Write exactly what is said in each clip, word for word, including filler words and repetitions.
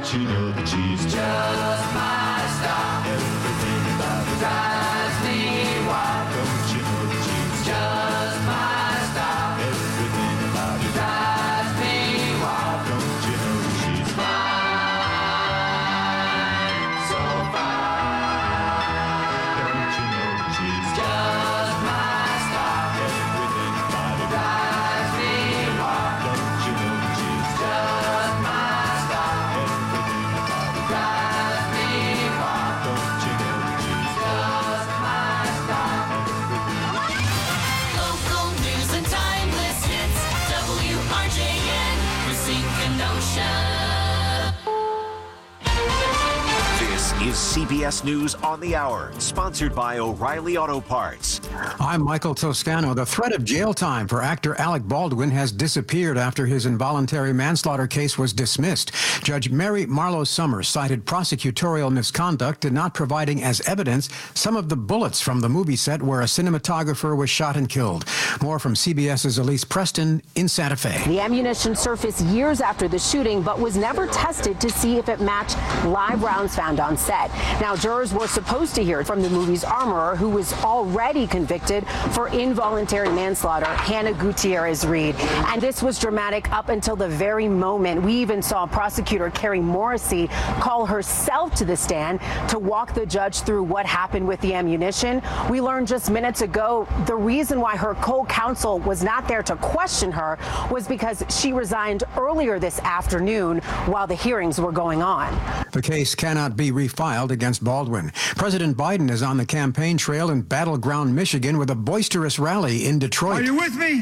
Don't you know that she's just my style? Everything about her drives me wild. Don't you know that she's just my style? Everything about her drives me wild. Don't you know that she's fine, so fine? Don't you know that she's just my style? Everything about her drives me wild. Don't you know that she's just my style? Everything about her drives me wild. Don't you know that she's just my style? Local news and timeless hits. W R J N, Racine Kenosha. This is C B S News on the Hour, sponsored by O'Reilly Auto Parts. I'm Michael Toscano. The threat of jail time for actor Alec Baldwin has disappeared after his involuntary manslaughter case was dismissed. Judge Mary Marlowe Summers cited prosecutorial misconduct in not providing as evidence some of the bullets from the movie set where a cinematographer was shot and killed. More from CBS's Elise Preston in Santa Fe. The ammunition surfaced years after the shooting, but was never tested to see if it matched live rounds found on set. Now, jurors were supposed to hear from the movie's armorer, who was already convicted for involuntary manslaughter, Hannah Gutierrez Reed. And this was dramatic up until the very moment. We even saw prosecutor Carrie Morrissey call herself to the stand to walk the judge through what happened with the ammunition. We learned just minutes ago the reason why her co-counsel was not there to question her was because she resigned earlier this afternoon while the hearings were going on. The case cannot be refiled against Baldwin. President Biden is on the campaign trail in battleground Michigan with a boisterous rally in Detroit. Are you with me?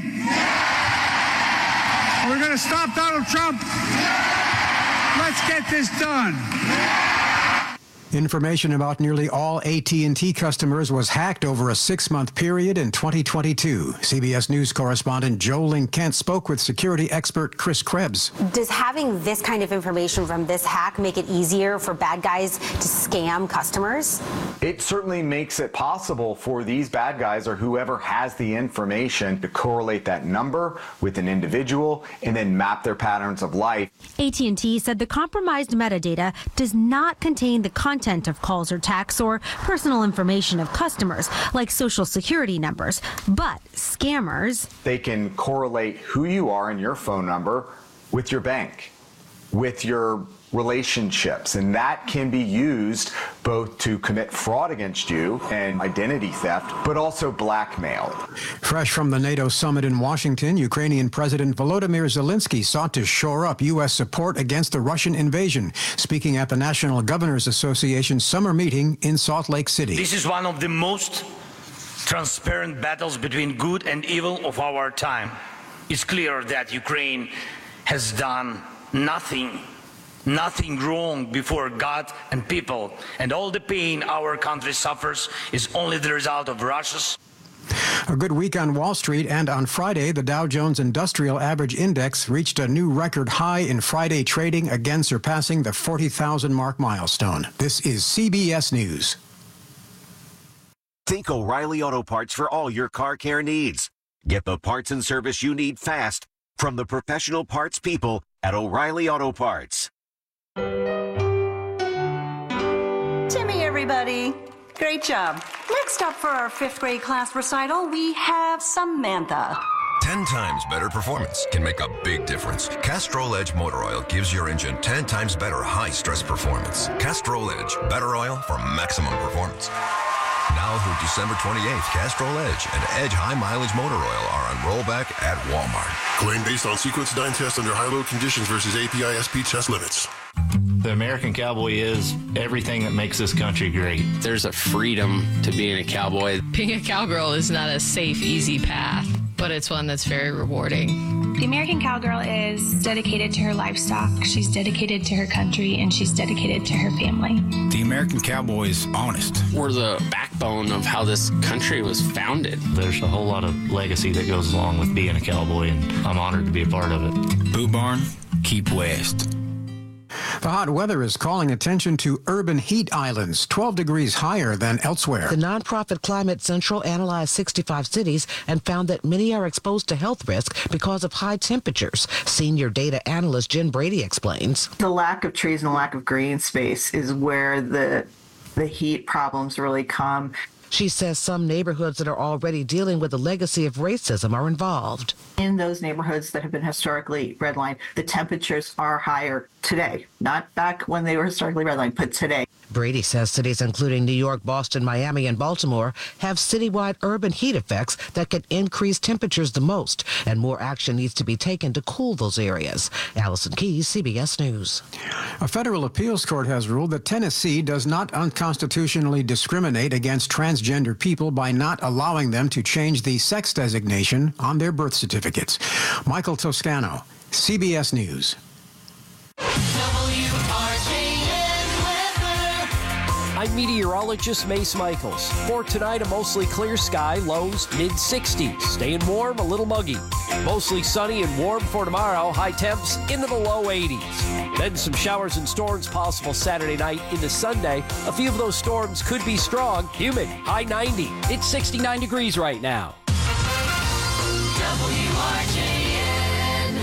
Yeah. We're going to stop Donald Trump. Yeah. Let's get this done. Yeah. Information about nearly all A T and T customers was hacked over a six-month period in twenty twenty-two. C B S News correspondent Joe Link Kent spoke with security expert Chris Krebs. Does having this kind of information from this hack make it easier for bad guys to scam customers? It certainly makes it possible for these bad guys or whoever has the information to correlate that number with an individual and then map their patterns of life. A T and T said the compromised metadata does not contain the content of calls or texts or personal information of customers, like social security numbers. But scammers, they can correlate who you are and your phone number with your bank, with your relationships, and that can be used both to commit fraud against you and identity theft, but also blackmail. Fresh from the NATO summit in Washington, Ukrainian President Volodymyr Zelensky sought to shore up U S support against the Russian invasion, speaking at the National Governors Association summer meeting in Salt Lake City. This is one of the most transparent battles between good and evil of our time. It's clear that Ukraine has done nothing Nothing wrong before God and people, and all the pain our country suffers is only the result of Russia's. A good week on Wall Street, and on Friday, the Dow Jones Industrial Average Index reached a new record high in Friday trading, again surpassing the forty thousand mark milestone. This is C B S News. Think O'Reilly Auto Parts for all your car care needs. Get the parts and service you need fast from the professional parts people at O'Reilly Auto Parts. Timmy, everybody. Great job. Next up for our fifth grade class recital, we have Samantha. Ten times better performance can make a big difference. Castrol Edge Motor Oil gives your engine ten times better high-stress performance. Castrol Edge, better oil for maximum performance. Now through December twenty-eighth, Castrol Edge and Edge High Mileage Motor Oil are on rollback at Walmart. Claim based on sequence nine tests under high-load conditions versus A P I S P test limits. The American cowboy is everything that makes this country great. There's a freedom to being a cowboy. Being a cowgirl is not a safe, easy path, but it's one that's very rewarding. The American cowgirl is dedicated to her livestock, she's dedicated to her country, and she's dedicated to her family. The American cowboy is honest. We're the backbone of how this country was founded. There's a whole lot of legacy that goes along with being a cowboy, and I'm honored to be a part of it. Boot Barn, keep west. The hot weather is calling attention to urban heat islands, twelve degrees higher than elsewhere. The nonprofit Climate Central analyzed sixty-five cities and found that many are exposed to health risk because of high temperatures. Senior data analyst Jen Brady explains. The lack of trees and the lack of green space is where the the heat problems really come. She says some neighborhoods that are already dealing with a legacy of racism are involved. In those neighborhoods that have been historically redlined, the temperatures are higher today, not back when they were historically redlined, but today. Brady says cities including New York, Boston, Miami, and Baltimore have citywide urban heat effects that can increase temperatures the most, and more action needs to be taken to cool those areas. Allison Keyes, C B S News. A federal appeals court has ruled that Tennessee does not unconstitutionally discriminate against transgender people by not allowing them to change the sex designation on their birth certificates. Michael Toscano, C B S News. I'm meteorologist Mace Michaels. For tonight, a mostly clear sky, lows mid sixties. Staying warm, a little muggy. Mostly sunny and warm for tomorrow, high temps into the low eighties. Then some showers and storms possible Saturday night into Sunday. A few of those storms could be strong, humid, high ninety. It's sixty-nine degrees right now. W R J N.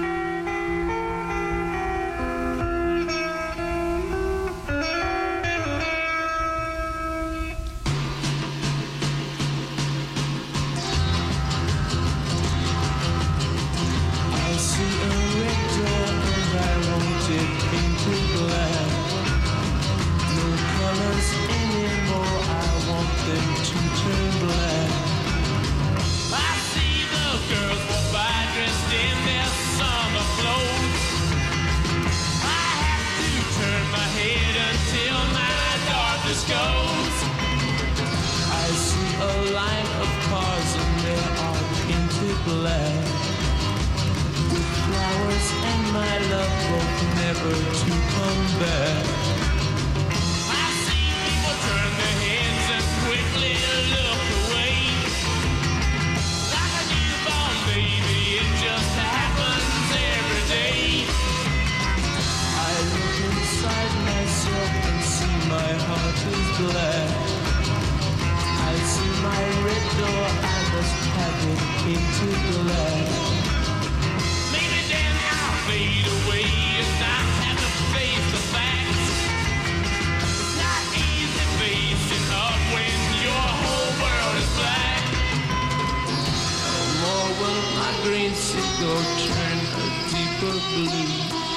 I see a red door and I want it painted black. No colors anymore, I want them to turn black. I see the girls walk by dressed in their summer clothes. I have to turn my head until my darkness goes. I see a line of cars and they are painted black. With flowers and my love both never to come back. I see people turn their heads and quickly look away. Like a newborn baby, it just happens every day. I look inside myself and see my heart is black. I see my red door, I must have it painted black. Maybe then I'll fade away and I have to face the facts. It's not easy facing up when your whole world is black. No more will my green seagull turn a deeper blue.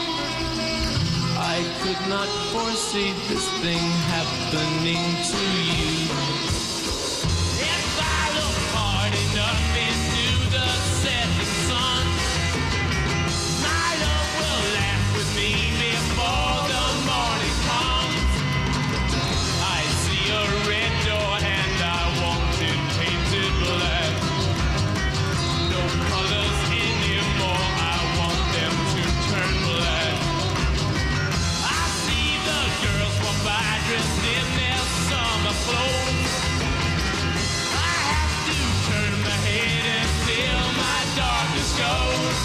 I could not foresee this thing happening to you. If I look hard enough into the setting sun, my love will laugh with me before the morning comes. I see a red door and I want it painted black. No colors anymore, I want them to turn black. I see the girls walk by dressed in their summer clothes. I have to turn my head until my darkness goes.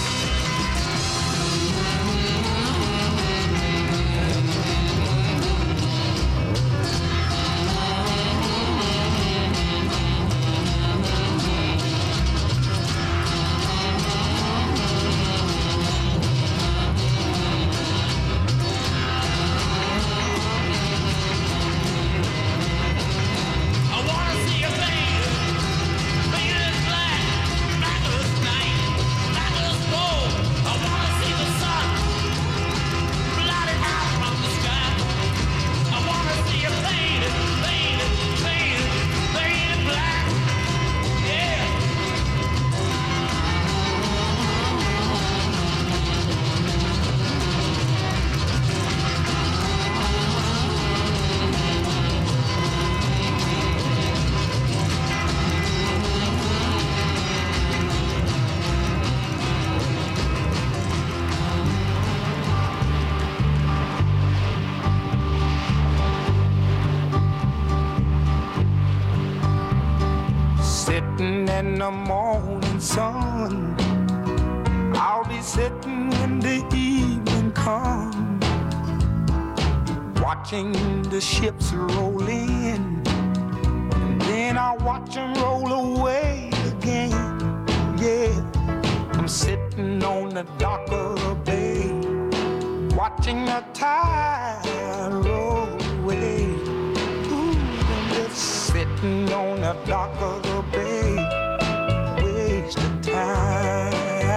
I wanna see a fade, faded black, black as night, black as gold. I wanna see the sun blotted out from the sky. I wanna see a faded, faded, faded, faded black. Yeah. Sitting in the morning sun, I'll be sitting when the evening comes. watching the ships roll in, and then I watch them roll away again. Yeah, I'm sitting on the dock of the bay, watching the tide roll away. Ooh, I'm just sitting on the dock of the bay, wasting time.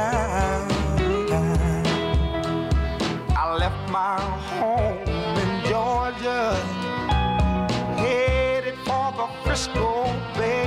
I left my home in Georgia, headed for the Frisco Bay,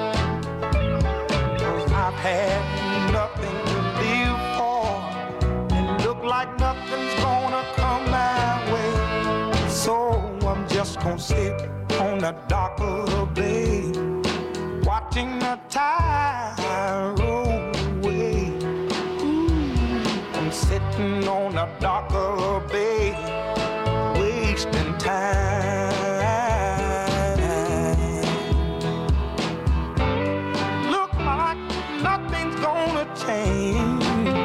'cause I've had nothing to live for, and look like nothing's gonna come my way. So I'm just gonna sit on the dock of the bay, watching the tide roll away. Ooh, I'm sitting on the dock of the bay, wasting time. Look like nothing's gonna change.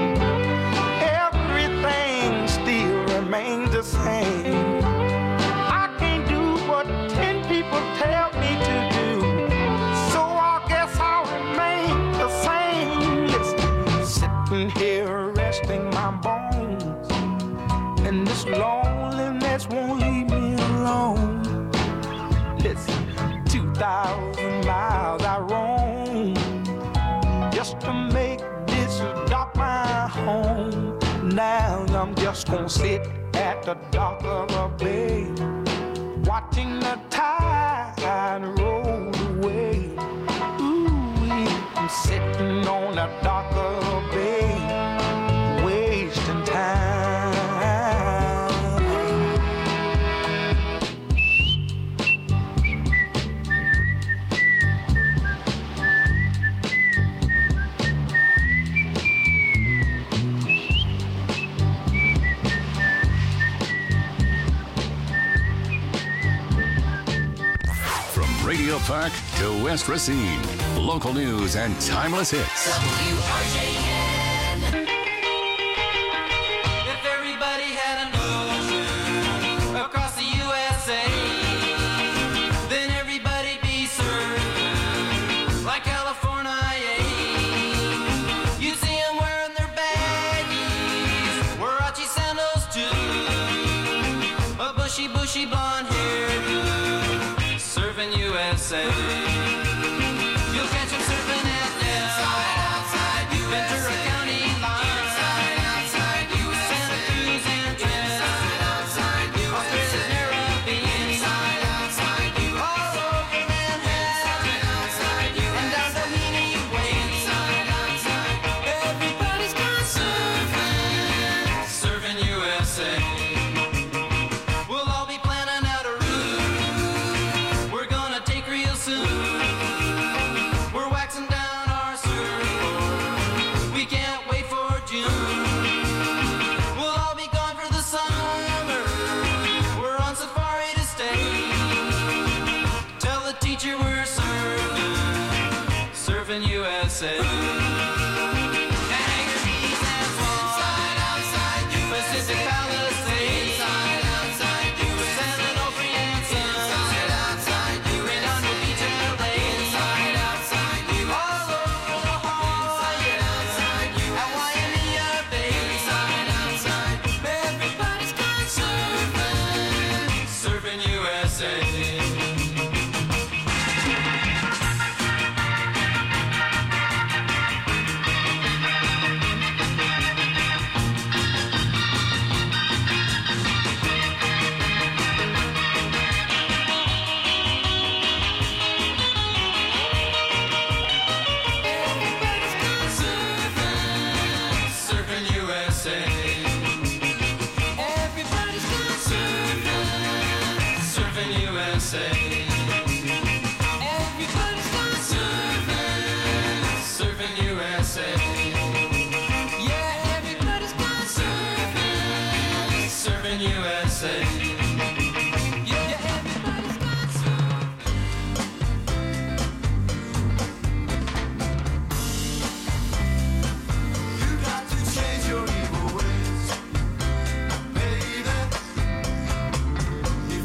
Everything still remains the same. I can't do what ten people tell me to do, so I guess I'll remain the same. Listen, sitting here resting my bones, and this loneliness won't leave me alone. Listen, two thousand miles I roam just to make this dock my home. Now I'm just gonna sit at the dock of the bay, watching the tide roll away. Ooh, I'm sitting on the dock of the bay, wasting time. Radio Park to West Racine. Local news and timeless hits. W R J N. If everybody had an ocean across the U S A, then everybody'd be served like California. You'd see them wearing their baggies, Warachi sandals too, a bushy, bushy blonde hairdo, serving U S A. You'll catch him surfing at Nell, inside, outside U S A. Ventura County line, inside, outside U S A. Santa Cruz and Trent, inside, outside U S A. Australia's Caribbean, inside, outside U S A. All over Manhattan, inside, outside U S A. And down Doheny Way, inside, outside. Everybody's gone surfing, serving U S A. We'll all be planning out a route we're gonna take real soon. We're waxing down our surfboard, we can't wait for June. We'll all be gone for the summer, we're on safari to stay. Tell the teacher we're surfing, surfing U S A. Hangar Beach and Swan, inside, outside U S A. Pacific Palisades, inside, outside U S A. San Onofre and Sun, inside, outside U S A. Redondo Beach, L A, inside, outside U S A. All over La Jolla, inside, outside U S A. At Waimea Bay, inside, outside. Everybody's gone surfing, surfing U S A. Everybody's gone surfing, surfing U S A. Everybody's gone surfing, surfing U S A. Everybody's gone surfing, surfing U S A. Yeah, everybody's gone surfing, surfing U S A. Yeah, everybody's gone surfing. You got to change your evil ways, baby.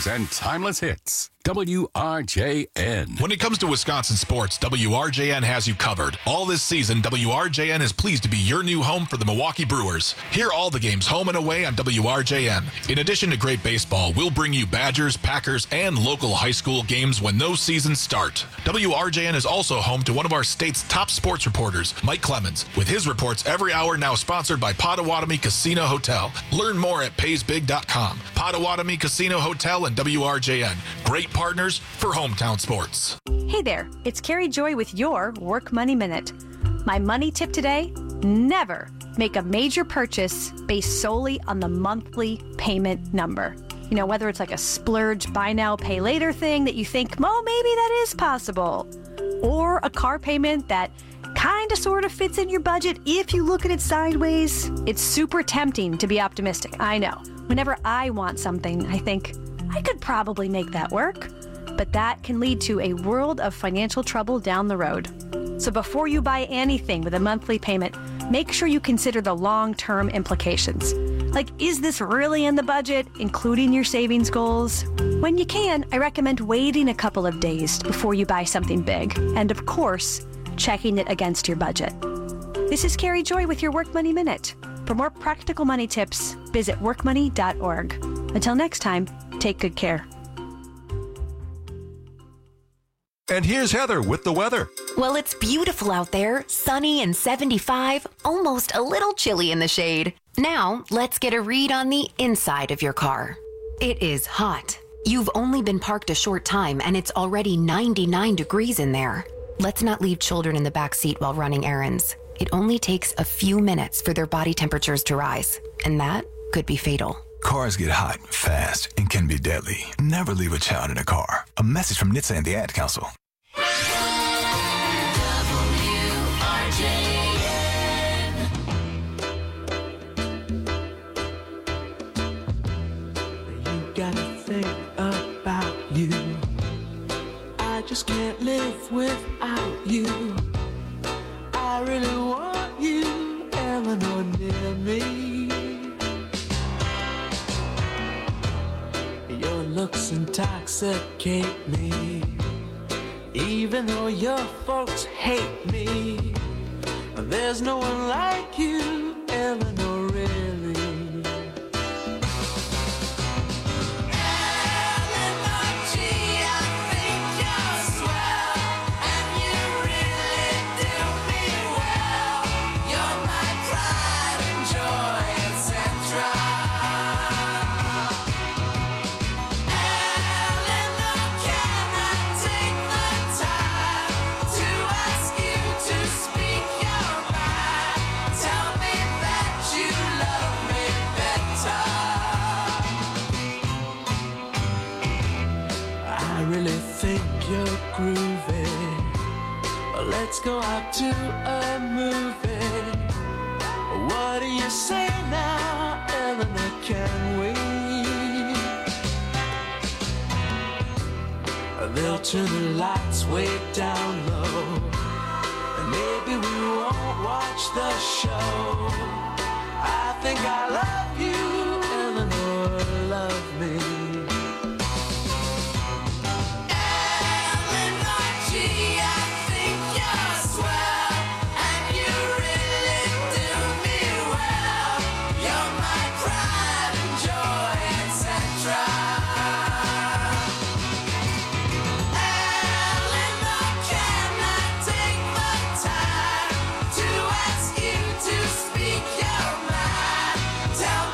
news and timeless hits. W R J N. When it comes to Wisconsin sports, W R J N has you covered. All this season, W R J N is pleased to be your new home for the Milwaukee Brewers. Hear all the games home and away on W R J N. In addition to great baseball, we'll bring you Badgers, Packers, and local high school games when those seasons start. W R J N is also home to one of our state's top sports reporters, Mike Clemens, with his reports every hour, now sponsored by Potawatomi Casino Hotel. Learn more at pays big dot com. Potawatomi Casino Hotel and W R J N. Great partners for hometown sports. Hey there, it's Carrie Joy with your Work Money Minute. My money tip today, never make a major purchase based solely on the monthly payment number. You know, whether it's like a splurge buy now, pay later thing that you think, oh, maybe that is possible. Or a car payment that kind of sort of fits in your budget if you look at it sideways. It's super tempting to be optimistic, I know. Whenever I want something, I think, I could probably make that work. But that can lead to a world of financial trouble down the road. So before you buy anything with a monthly payment, make sure you consider the long-term implications. Like, is this really in the budget, including your savings goals? When you can, I recommend waiting a couple of days before you buy something big. And of course, checking it against your budget. This is Carrie Joy with your Work Money Minute. For more practical money tips, visit work money dot org. Until next time, take good care. And here's Heather with the weather. Well, it's beautiful out there, sunny and seventy-five, almost a little chilly in the shade. Now, let's get a read on the inside of your car. It is hot. You've only been parked a short time and it's already ninety-nine degrees in there. Let's not leave children in the back seat while running errands. It only takes a few minutes for their body temperatures to rise, and that could be fatal. Cars get hot, fast, and can be deadly. Never leave a child in a car. A message from N H T S A and the Ad Council. You gotta think about you. I just can't live without you. I really want you, Eleanor, near me. Your looks intoxicate me. Even though your folks hate me, there's no one like you, Eleanor, really. Groovy. Let's go out to a movie. What do you say now, Eleanor? Can we? They'll turn the lights way down low, and maybe we won't watch the show. I think I love you, Eleanor, love me. Tell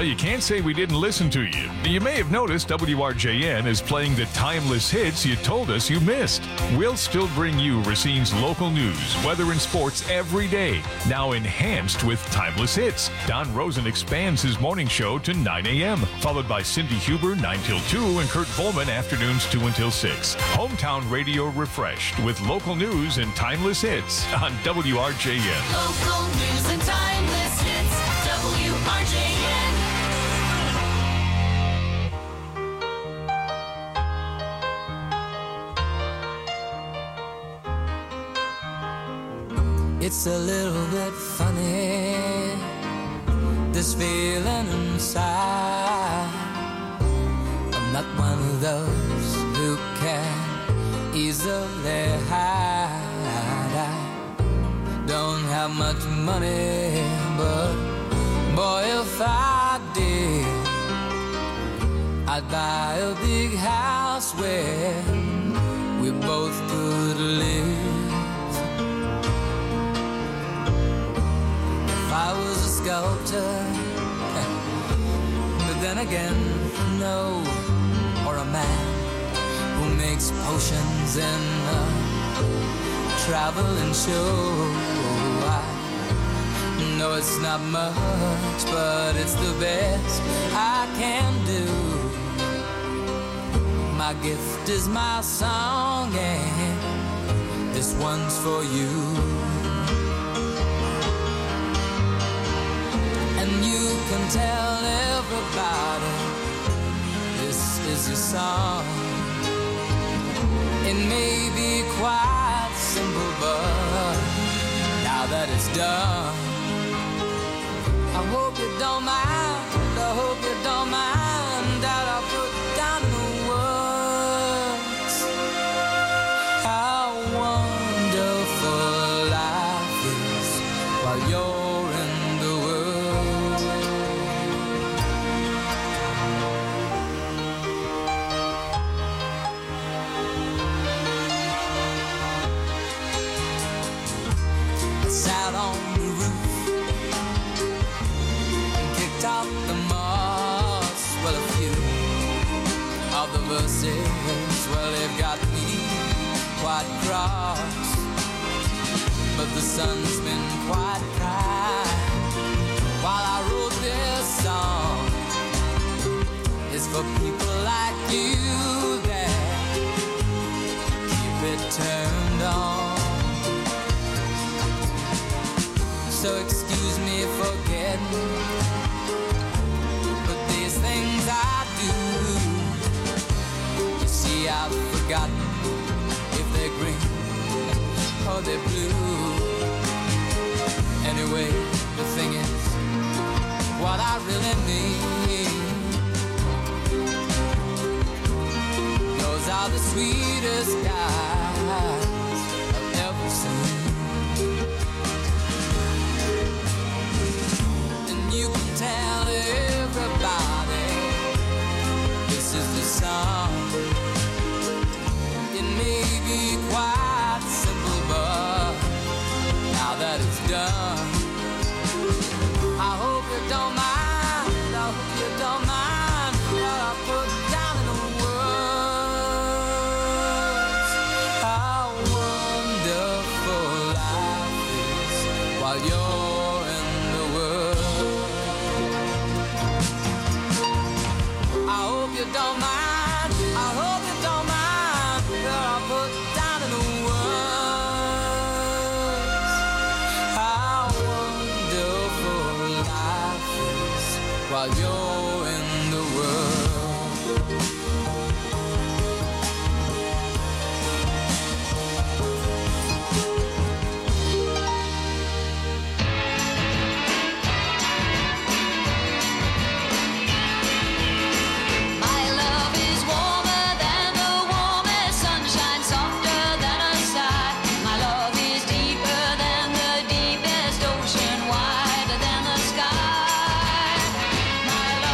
Well, you can't say we didn't listen to you. You may have noticed W R J N is playing the timeless hits you told us you missed. We'll still bring you Racine's local news, weather, and sports every day, now enhanced with timeless hits. Don Rosen expands his morning show to nine a.m., followed by Cindy Huber nine till two and Kurt Volman afternoons two until six. Hometown radio refreshed with local news and timeless hits on W R J N. Local news and timeless hits, W R J N. It's a little bit funny, this feeling inside. I'm not one of those who can easily hide. I don't have much money, but boy, if I did, I'd buy a big house where we both could live. If I was a sculptor, but then again, no, or a man who makes potions in a traveling show. I know it's not much, but it's the best I can do. My gift is my song, and this one's for you. And you can tell everybody this is your song. It may be quite simple, but now that it's done, I hope you don't mind, I hope you don't mind that I put down the words. How wonderful life is while you're in the world. I sat on the roof and kicked out the moss. Well, a few of the verses, well, they've got me quite cross. But the sun's been quite kind while I wrote this song. It's for people like you that keep it turned on. So excuse me for getting, but these things I do, you see I've forgotten if they're green or they're blue. Anyway, the thing is, what I really need, those are the sweetest guys I've ever seen. And you can tell everybody this is the song. It may be quite simple, but now that it's done, I hope you don't mind, I hope you don't mind what I put down in the words. How wonderful life is while you're in the world. I hope you don't mind, I hope you don't mind what I put down in the words. How wonderful life is while you're in the world. My love is warmer than the warmest sunshine, softer than a sigh. My love is deeper than the deepest ocean, wider than the sky. My love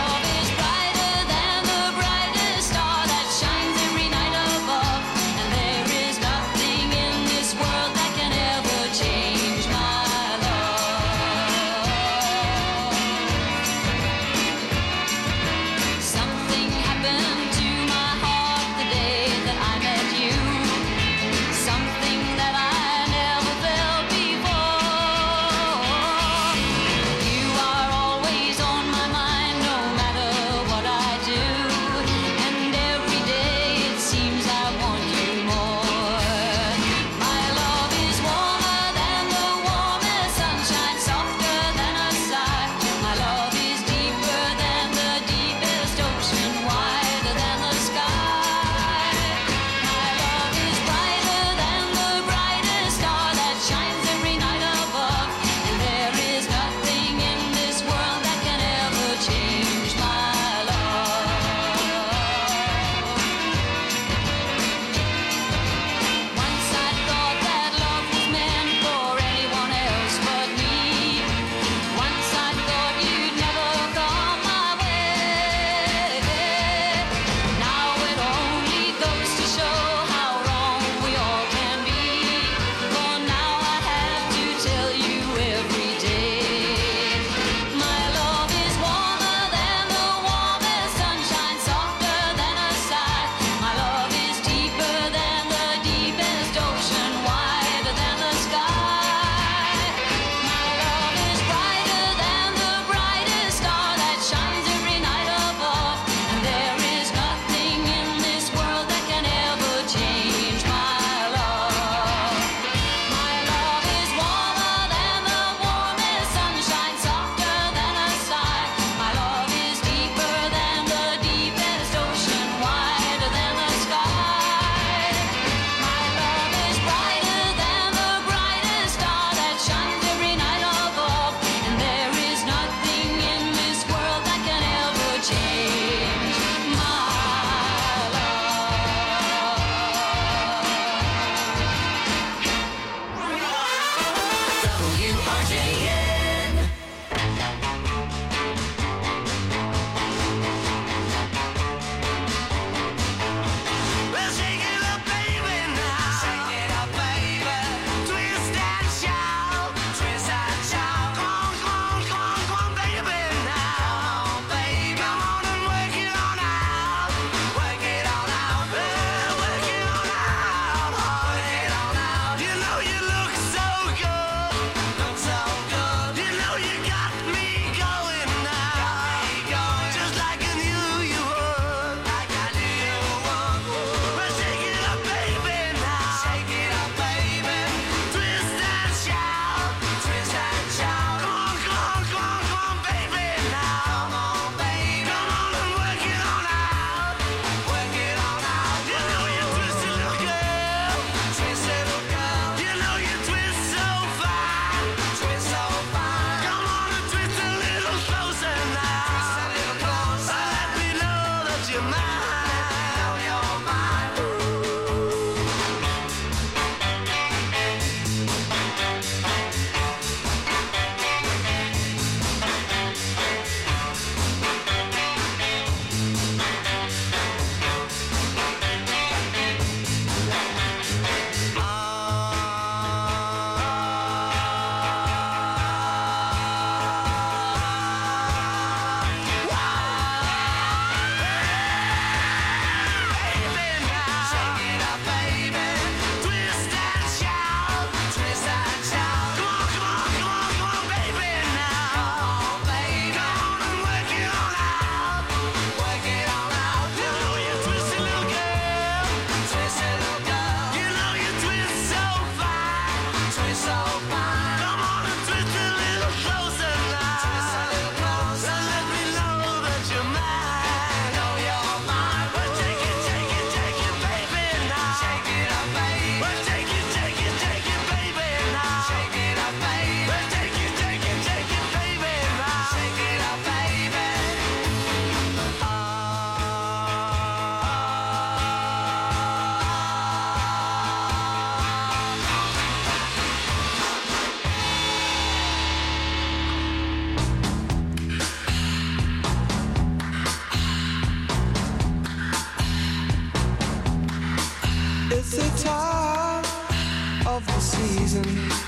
season.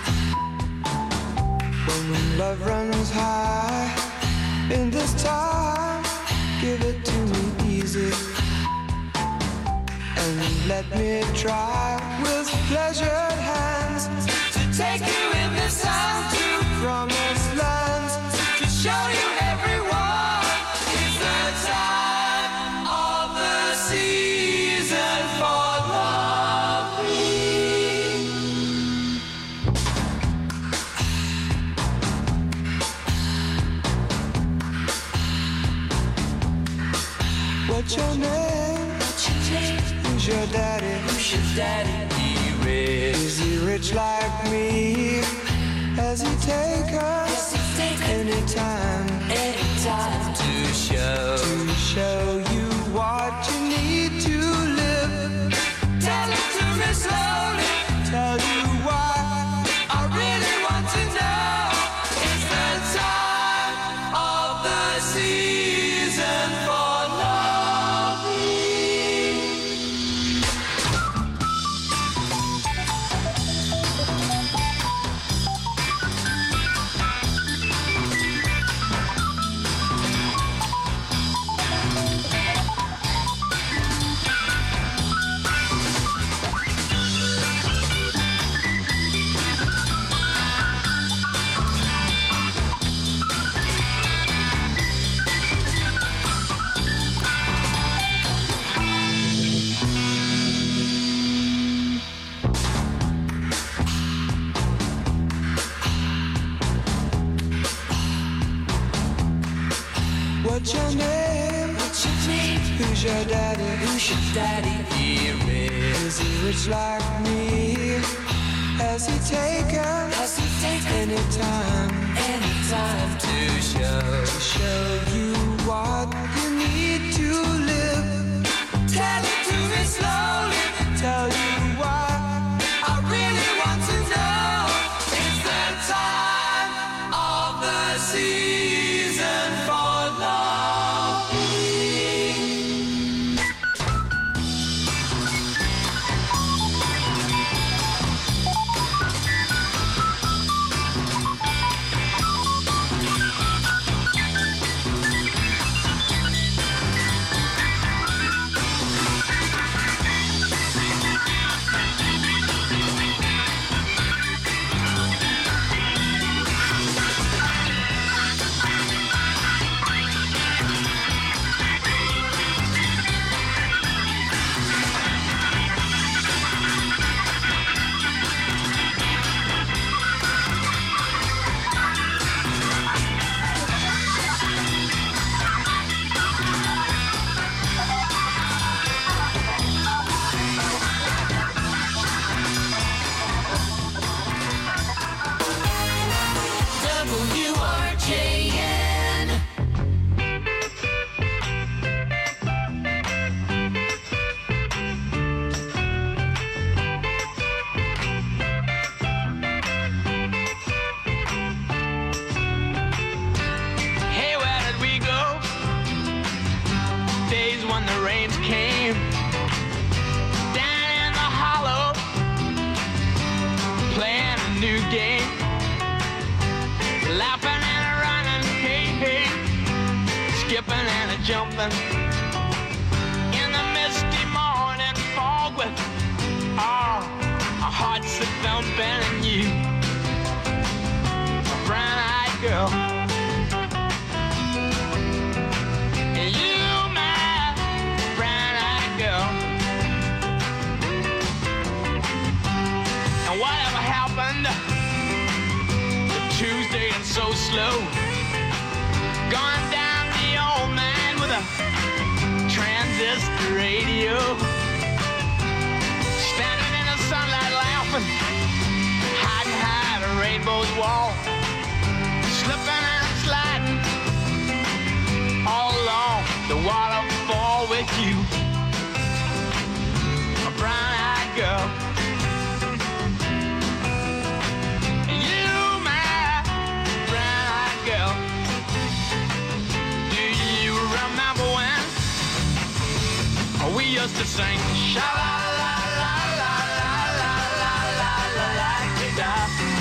When love runs high in this time, give it to me easy. And let me try with pleasured hands to take you in this time to promised lands, to show you everyone it's the time of the season for loving. What's your name? What's your name? Who's your daddy? Who's your daddy? He rich. Is he rich like me? Has he take us anytime? Anytime to show to show you what you need to live. Tell it to me slowly. Tell you why I really want to know. It's the time of the season for What's your name? What's your name? Who's your daddy? Who's your daddy? He rich. Is he rich like me? Has he taken? Has he taken anytime? Anytime to show to show you what you need to live. Tell it to me slowly. Tell you why I really want to know. It's the time of the season for love. W R J N. Hey, where did we go? Days when the rains came down in the hollow, playing a new game. Laughing and a running, hey, hey, skipping and a jumping. In the misty morning fog with oh, our hearts a thumping and you, a brown-eyed girl. And you, my brown-eyed girl. And whatever happened Tuesday and so slow, gone down the old man with a transistor radio, standing in the sunlight laughing, hiding high at a rainbow's wall, slipping and sliding all along the waterfall with you, a brown-eyed girl. We used to sing sha la la la la la la la la la la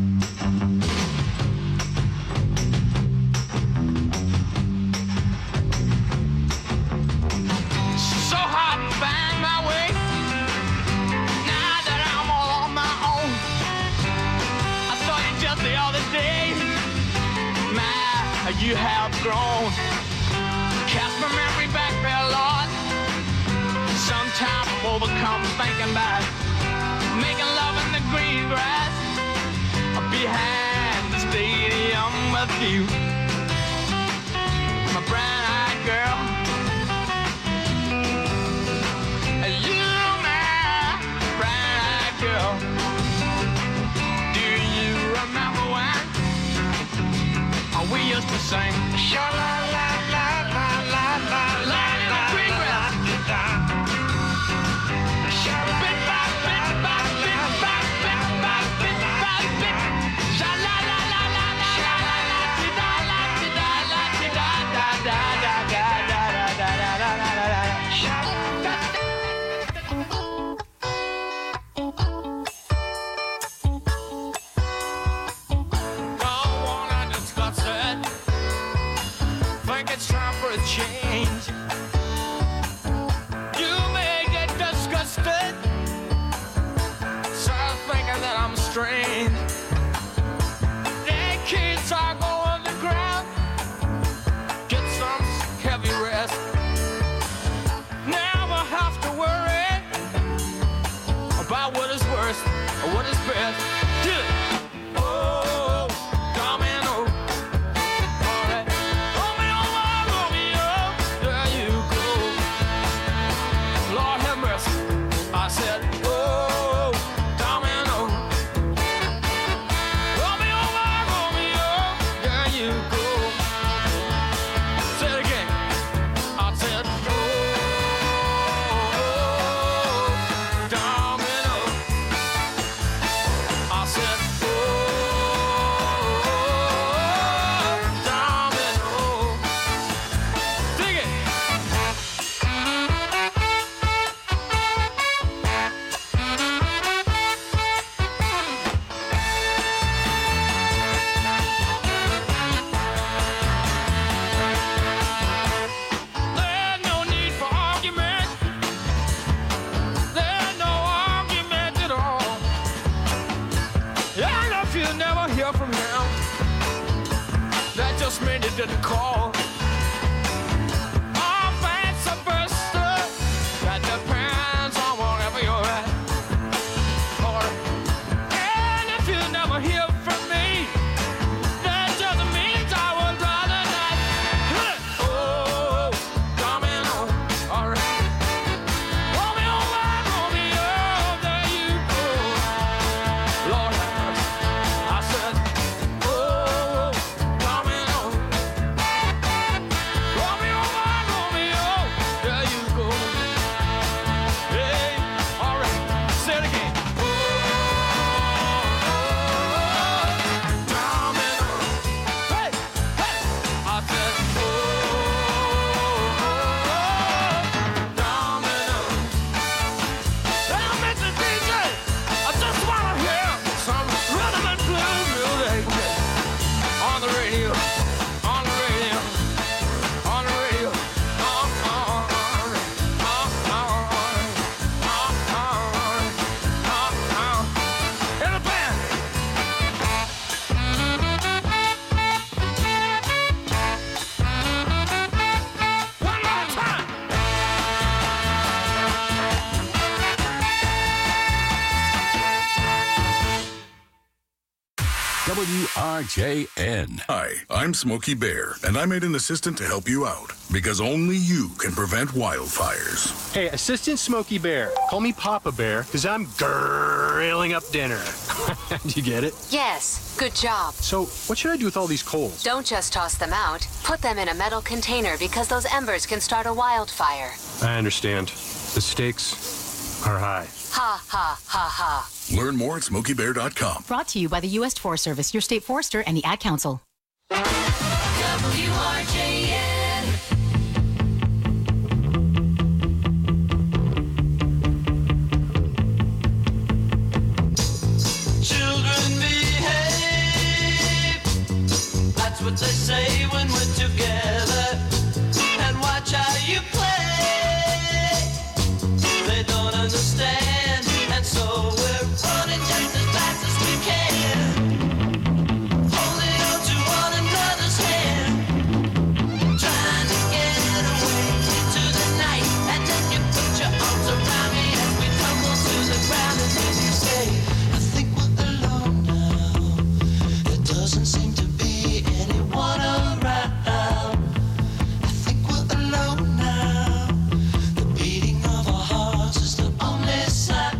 So hot and bang my way. Now that I'm all on my own, I saw you just the other day. My, you have grown. Cast my memory back there, Lord. Sometimes I'm overcome thinking about making love in the green grass behind the stadium with you, my brown-eyed girl. You, my brown-eyed girl. Do you remember when we used to sing? Sha la la la la la la la in the green grass. Bit by bit by bit by bit by bit by bit. Sha la la la la la la la la da la da la da da da da da da da da da da da. Sha da. Don't wanna discuss it. Think it's time for a change. You may get disgusted, start thinking that I'm strange. Dead kids are going to ground. Get some heavy rest. Never have to worry about what is worst or what is best. Yeah. Oh, domino. All right. Romeo, Romeo, there you go. Lord have mercy. I said, oh, domino. Romeo, Romeo, there you go. Say it again. I said, oh, domino. I said, oh, domino. Dig it. There's no need for argument. There's no argument at all. And if you never hear from him, that just means he didn't call. Or vice versa. That depends on wherever you're at. Or, and if you never hear from me, that just means I would rather not. Oh, domino, all right. Romeo, Romeo, there you go. Lord have mercy. I said, oh, domino. Romeo, Romeo, there you go. Hey, all right. Say it again. Oh, domino. Hey, hey. I said, oh, domino. Hey, Mister D J, I just wanna hear some rhythm and blues music on the radio, on the radio, on the radio. On, on, on, on, on, on, on, on, on. In the band. One more time. W R J N. Hi, I'm Smokey Bear, and I made an assistant to help you out because only you can prevent wildfires. Hey, Assistant Smokey Bear. Call me Papa Bear, because I'm grilling up dinner. Do you get it? Yes, good job. So, what should I do with all these coals? Don't just toss them out. Put them in a metal container because those embers can start a wildfire. I understand. The stakes are high. Ha, ha, ha, ha. Learn more at smokey bear dot com. Brought to you by the U S Forest Service, your state forester, and the Ad Council. W R J N. Children behave. That's what they say when we're together. And watch how you play. They don't understand, and so we're running just as fast as we can. Holding on to one another's hand. Trying to get away into the night. And then you put your arms around me as we tumble to the ground. And then you say, I think we're alone now. There doesn't seem to be anyone around. I think we're alone now. The beating of our hearts is the only sound.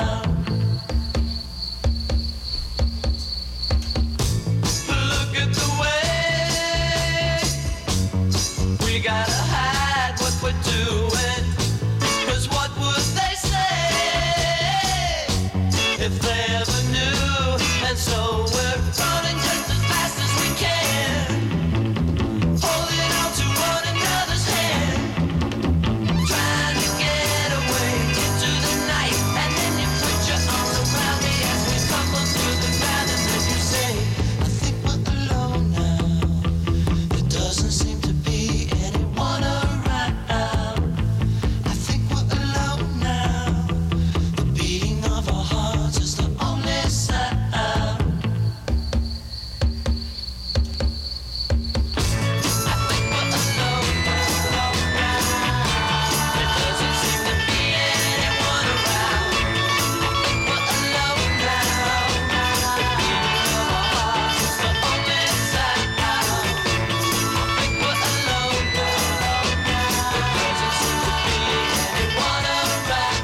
Look at the way we gotta hide what we're doing. 'Cause what would they say if they ever knew? And so we're running just as fast as we can. Holding on to one another's hand. Trying to get away into the night. And then you put your arms around me as we tumble through the ground. And then you say, I think we're alone now. There doesn't seem to be anyone around. I think we're alone now. The beating of our hearts is the only sound. I think we're alone now. There doesn't seem to be anyone around. I think we're alone now. The beating of our hearts is the only sound. I think we're alone now. There doesn't seem to be anyone around.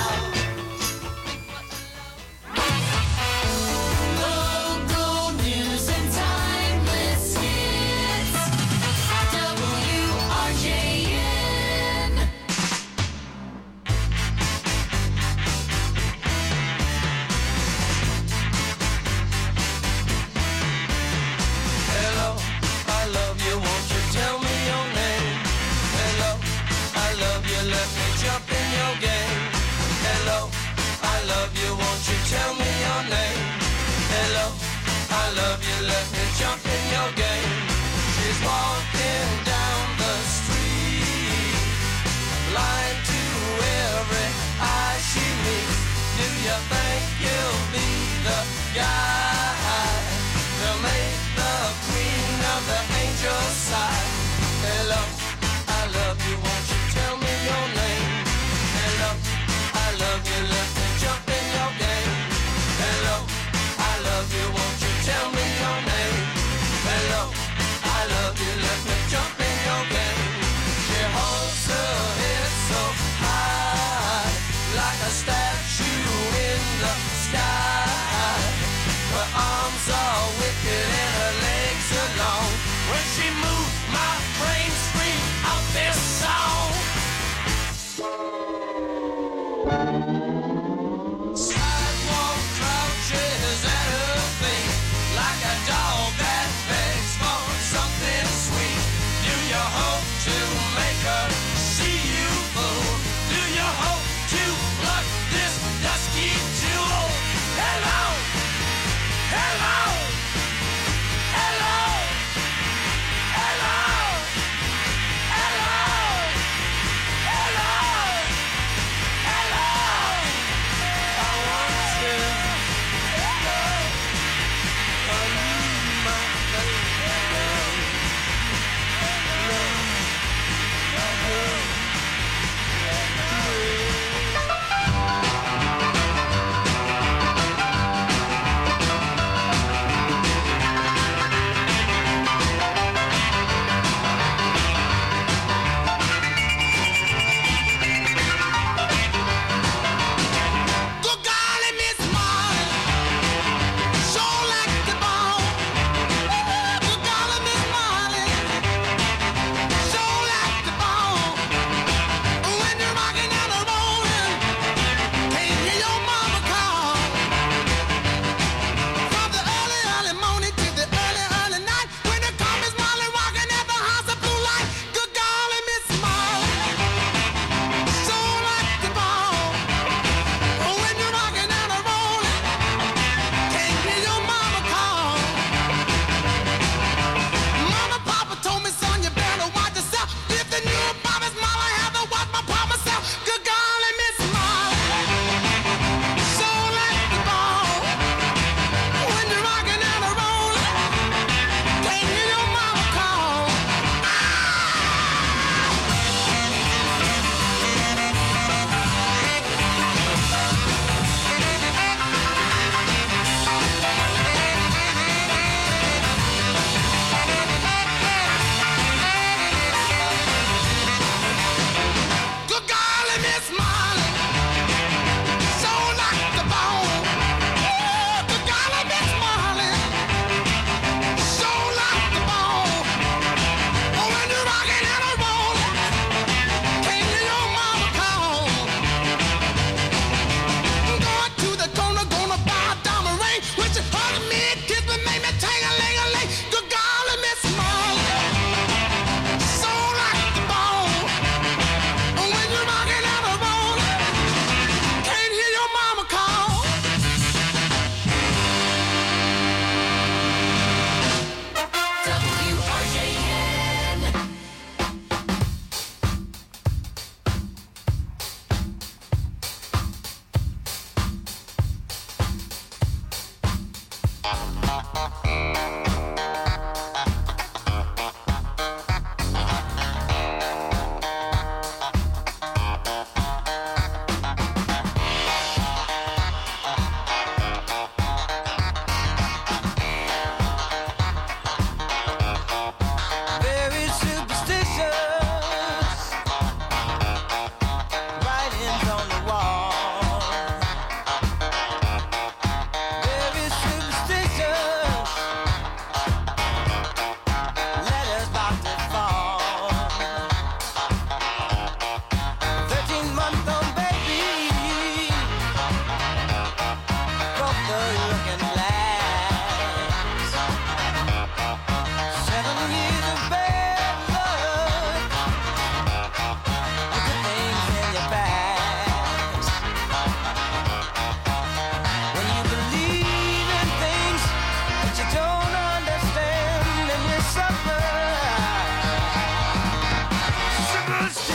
Local news and timeless hits. W R J N. Hello, I love you, won't you tell me your name? Hello, I love you, let me jump in your game. Hello, I love you, won't you tell me your name? Hello, I love you, let me jump in your game. She's walking down the street, blind to every eye she meets. Do you think you'll be the guy to make the queen of the angels sigh? Hello, I love you, won't you tell me your name? Hello, I love you, let me jump in your game. Hello, I love you, won't you tell me your name? Hello, I love you, let me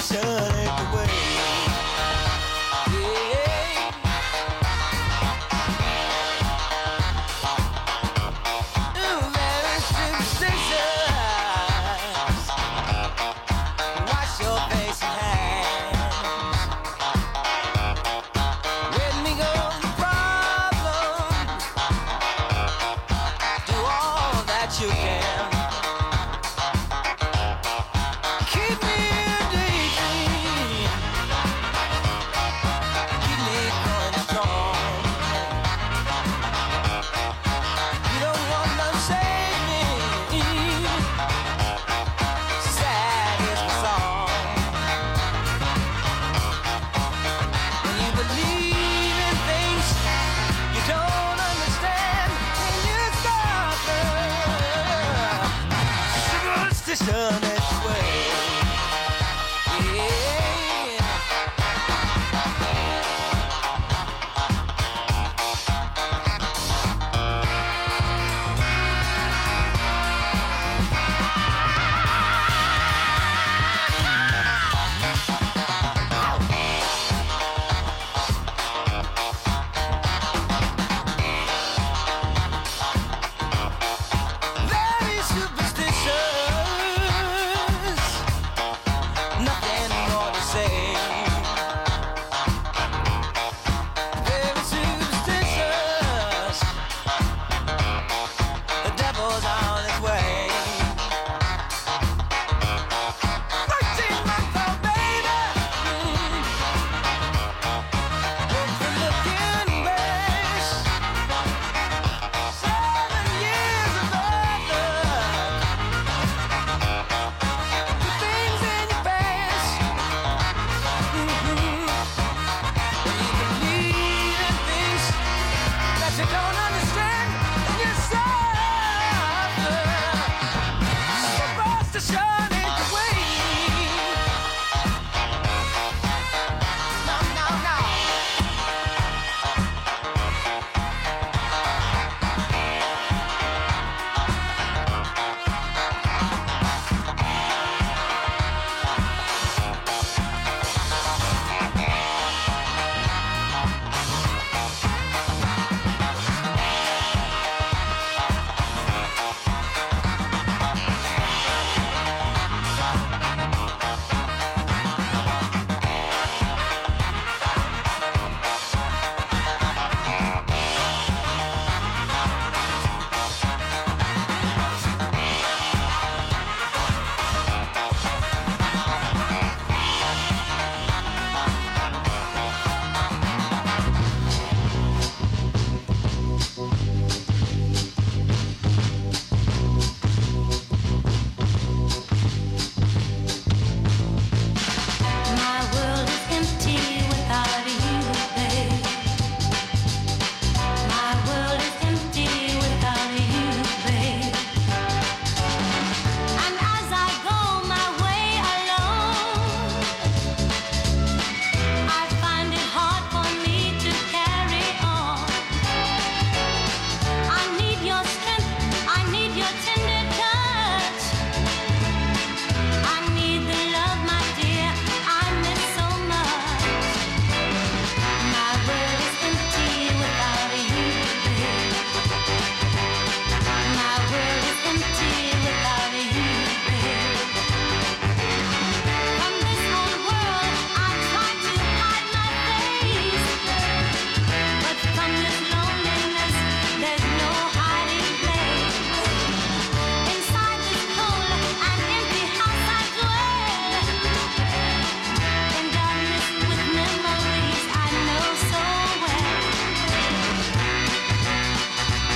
superstition ain't the way. Very superstitious. Nothing